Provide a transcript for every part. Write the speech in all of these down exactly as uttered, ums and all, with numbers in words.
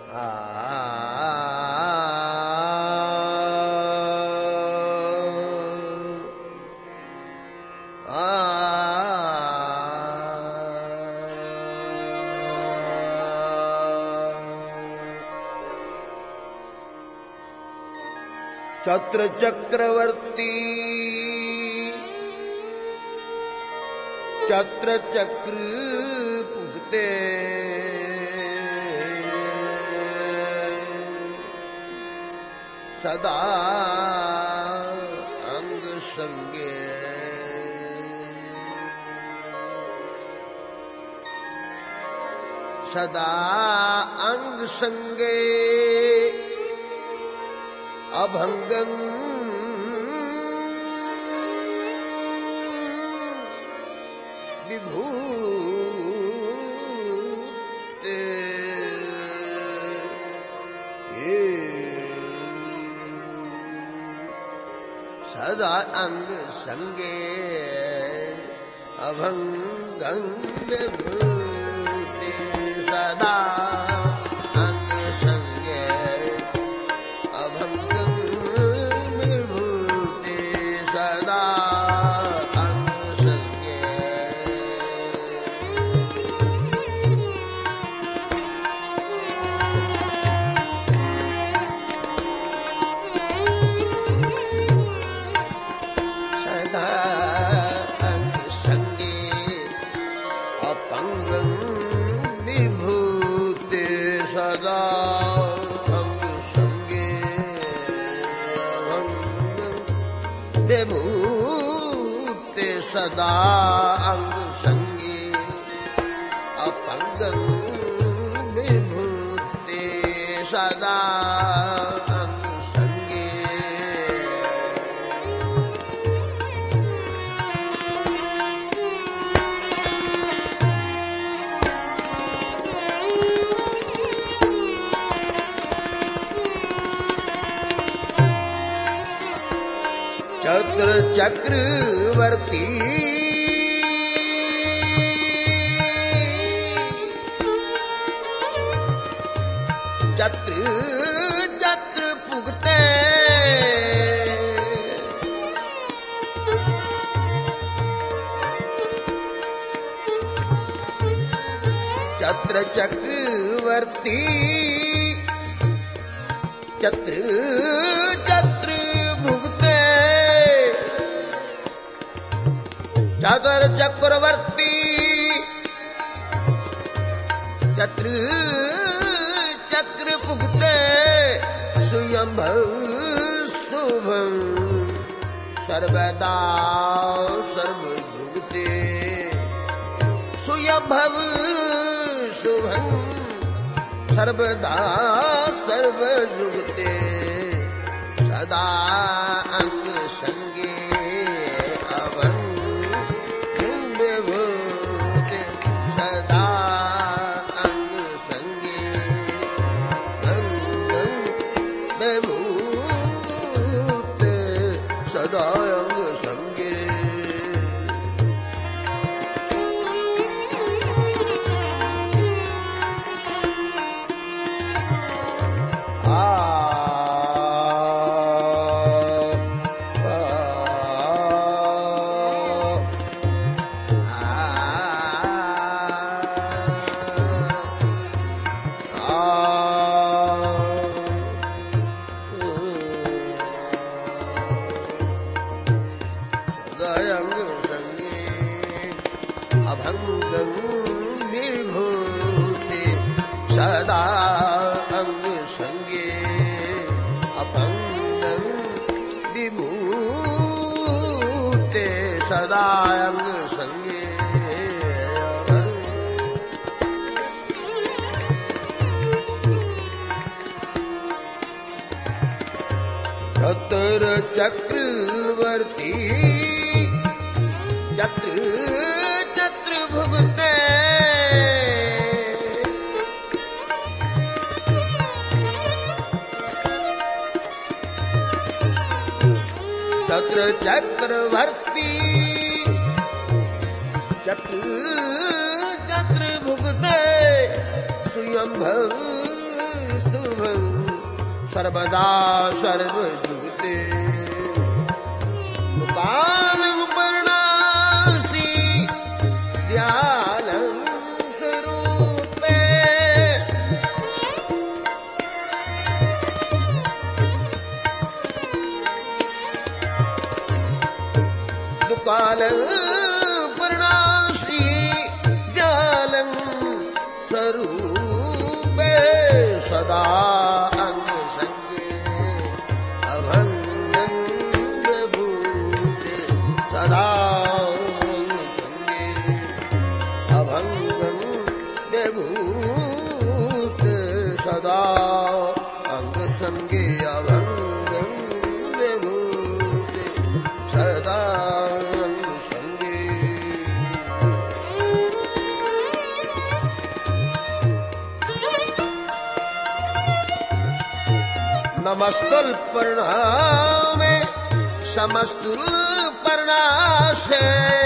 छत्र चक्रवर्ती छत्र चक्र पुगते सदा अंग संगे सदा अंग संगे अभंगं विभूते सदा अंग संगे अभंगं विभूते सदा विभूते सदा अंग संगे अपंगं विभूते सदा अंग संगे छत्र चक्रवर्ती छत्र छत्र पुगते छत्र चक्रवर्ती छत्र छत्र भुगते छत्र चक्रवर्ती छत्र चक्र पुगते स्वयंभव शुभं सर्वदा सर्व भुगते स्वयंभव शुभं सर्वदा सर्व जुगते सदा अंग संगे अभंगं विभूते सदा अंग संगे अभंगं विभूते सदा अंग संगे छत्र चक्रवर्ती छत्र छत्र भुगते छत्र चक्रवर्ती छत्र छत्र भुगते स्वयंभव शुभं सर्वदा सर्वभूते कालं वर्णासि दयालं स्वरूपे दुकालं वर्णासि दयालं स्वरूपे सदा अंग संगे अभंगं विभूते सदा अंग संगे अभंगं विभूते सदा अंग संगे अभंगं विभूते सदा अंग संगे नमस्तुल प्रणामे समस्तुल प्रणासे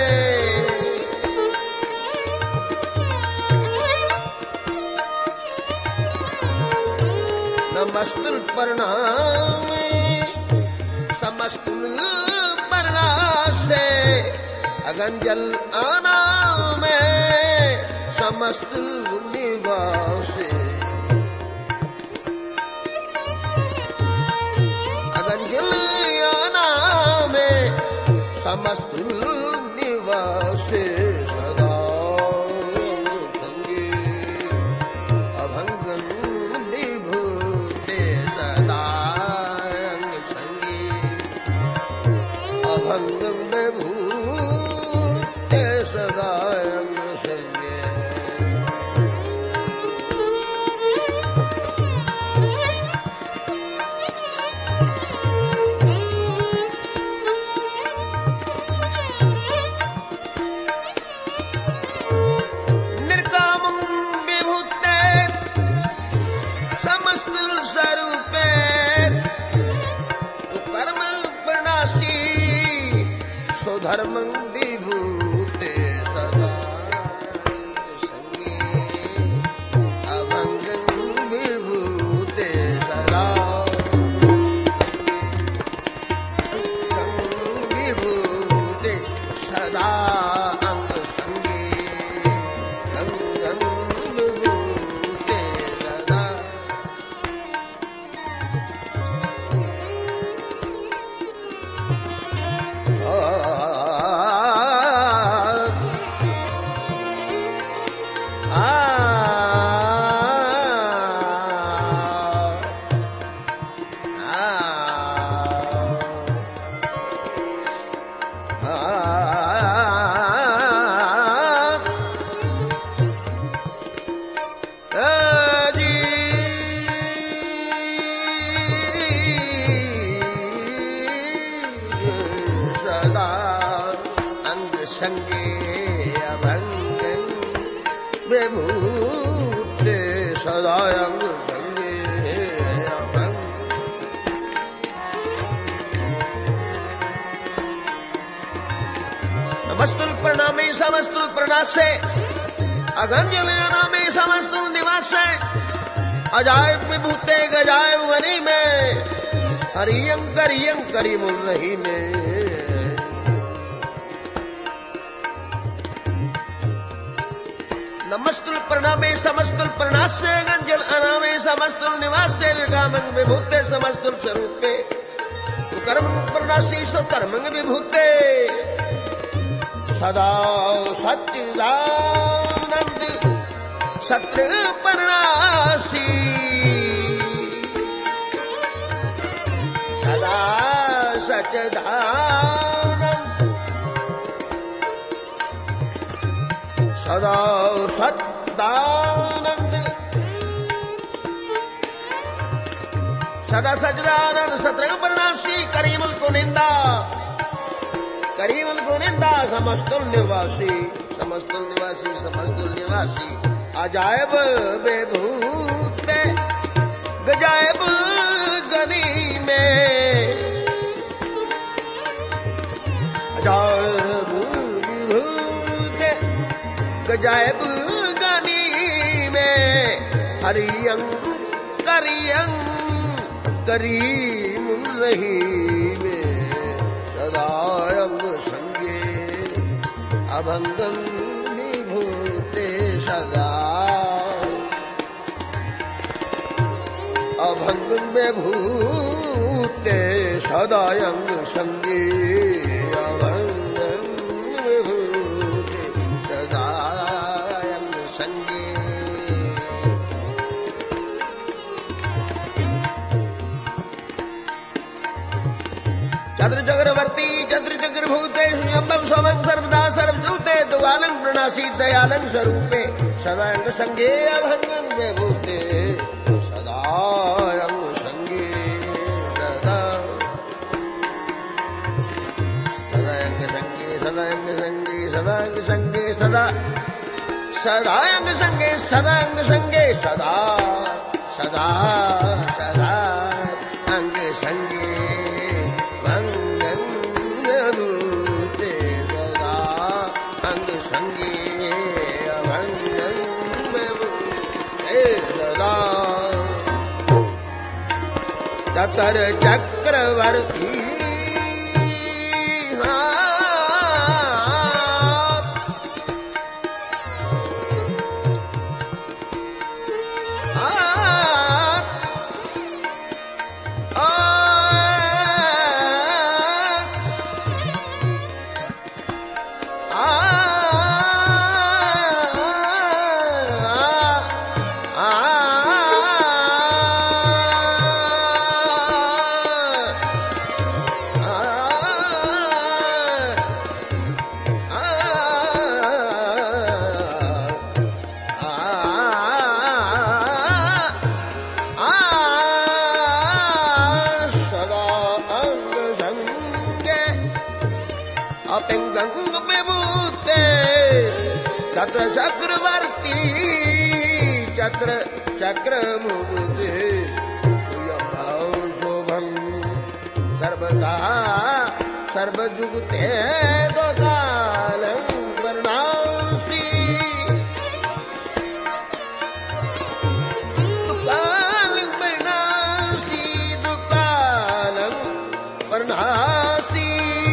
नमस्तुल प्रणामे समस्तुल प्रणासे अगंजल आनामे समस्तुल निवासे समस्तुल निवासे सदा संगे अभंगं विभूते सदा अंग संगे अभंगं विभूते सदा अंग संगे स्वरूपे कर्म प्रणासी स्वधर्मं विभूते सदा संगे अभंगं विभूते सदा संगे विभूते सदा अंग संगे अंगं विभूते सदा संगे अभंगं विभूते सदा अंग संगे अभंग नमस्तुल प्रणामे समस्तुल प्रणासे अगंजल नामे समस्तुल निवासे अजायब विभूते गजायब वनी में हरियं करियं करीमुल रही में नमस्तुल प्रणामे समस्तुल प्रणासे गंजल अनामे समस्तुल निवासे निर्गामं विभूते समस्तुल स्वरूपे कर्मं प्रणासी सो कर्मं विभूते सदा सच्चिदानंद सत्र प्रणासी सदा सच्चिदानंद सदा सच्चिदानंद सदा सच्चिदानंद सत्र प्रणासी करीमुल कुनिंदा करीमुल कुनिंदा समस्तुल निवासी समस्तुल निवासी समस्तुल निवासी अजायब विभूते गजायब गनी में अजायब विभूते गजायब गनी में हरियं करियं करीम रहीमे सदा अंग संगे अभंगं विभूते सदा अभंगं विभूते सदा अंग संगे अभंगं विभूते सदा अंग संगे चतुर चक्रवर्ती चतुर चक्रभूते स्वयंभव सोमं सर्वदा सर्वभूते द्वालं प्रणासी दयालं स्वरूपे सदा अंग संगे अभंगं विभूते सदा अंग संगे सदा सदा अंग संगे सदा अंग संगे सदा अंग संगे सदा सदा अंग संगे सदा अंग संगे सदा सदा सदा अंग संगे चतर चक्रवर्ती अपिंगंग विभूते चत्र चक्रवर्ती चत्र चक्र मुगुते स्वयंभव शोभं सर्वदा सर्वजुगते दोकालं वर्णांसि दुकालं वर्णांसि दुकालं वर्णांसि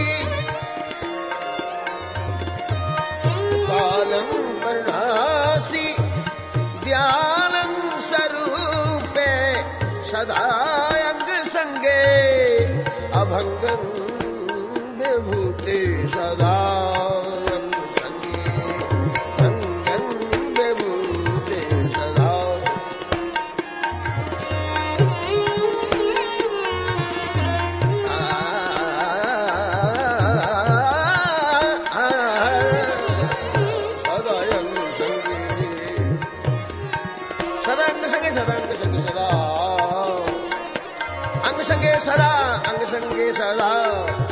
वर्णासि ध्यानं स्वरूपे सदा अंग संगे अभंगं विभूते सदा अंग संगे भंगं विभूते सदा सदा अंग संगे सदा अंग संगे सदा अंग संगे सदा अंग संगे सदा